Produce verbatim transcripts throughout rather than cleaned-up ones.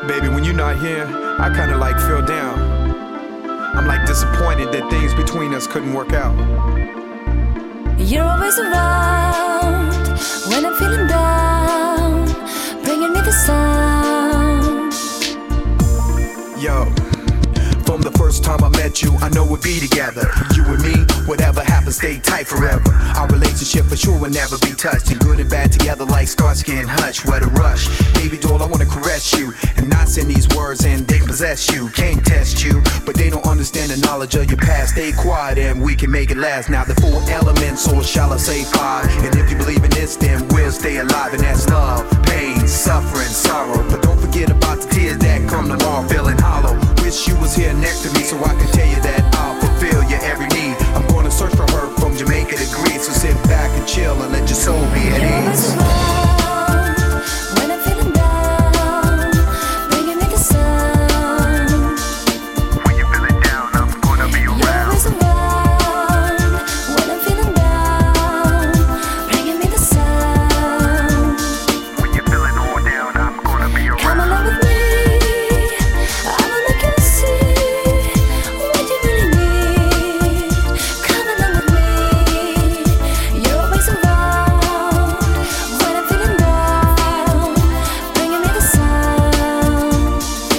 Baby, when you're not here, I kinda like feel down. I'm like disappointed that things between us couldn't work out. You're always around when I'm feeling down, bringing me the sound. Yo, from the first time I met you, I know we'll be together. You and me, whatever happens, stay tight forever. Our relationship for sure will never be touched. And good and bad together like Starsky and Hutch. What a rush. Baby doll, I wanna caress you and not send these words and they can possess you. Can't test you, but they don't understand the knowledge of your past. Stay quiet and we can make it last. Now the four elements, or shall I say five. And if you believe in this, then we'll stay alive. And that's love, pain, suffering, sorrow. But don't forget about the tears that come tomorrow, feeling hollow. Wish you was here next to me so I can tell you that I'll fulfill your every need. I'm gonna search for her from Jamaica to Greece. So sit back and chill and let your soul be at ease. When I'm feeling down, bringing me the sound. When you're feeling down, I'm gonna be around. You're always around when I'm feeling down, bringing me the sound. When you're feeling all down, I'm gonna be around. Come along with me, I wanna go see what you really need. Come along with me, you're always around when I'm feeling down, bringing me the sound.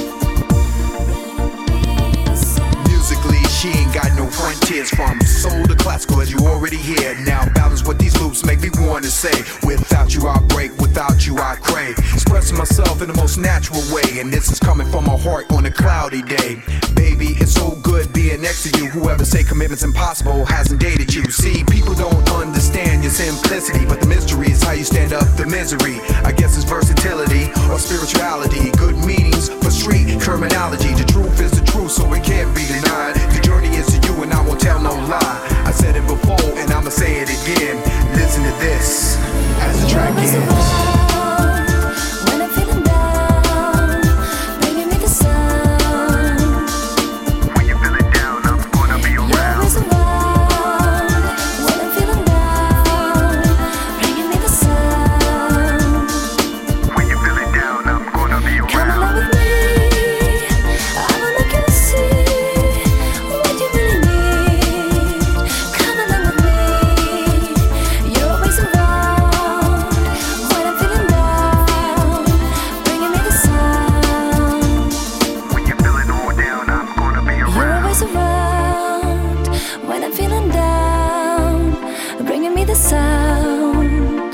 Musically, she ain't got no frontiers. From soul to classical, as you already hear. Now balance what these loops make me wanna say. Without you I break, without you I crave. Expressing myself in the most natural way. And this is coming from my heart on a cloudy day. Baby, it's so good being next to you. Whoever say commitment's impossible hasn't dated you. See, people don't understand your simplicity, but the mystery is how you stand up the misery. I guess it's versatility or spirituality. Good meanings for street terminology. The truth is the truth, so it can't be denied. The journey is to you and I won't tell no lie. I said it before and I'ma say it again. Listen to this as the track Always ends. around when I'm feeling down, bringing me the sound. When you're feeling down, I'm gonna be You're around. always around when I'm feeling down, bringing me the sound. When you're feeling down, I'm gonna be Come along around. with me, I wanna go see what you really need. Come along with me, you're always around when I'm feeling down, bringing me the sound. When you're feeling all down, I'm gonna be You're around. always around when I'm feeling down, bringing me the sound.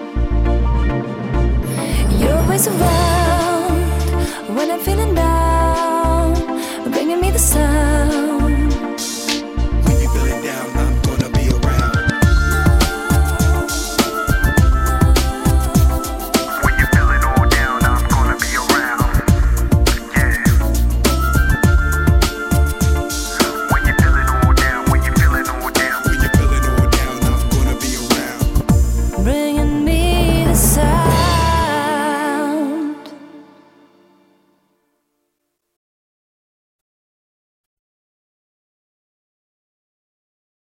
You're always around when I'm feeling down, bringing me the sound.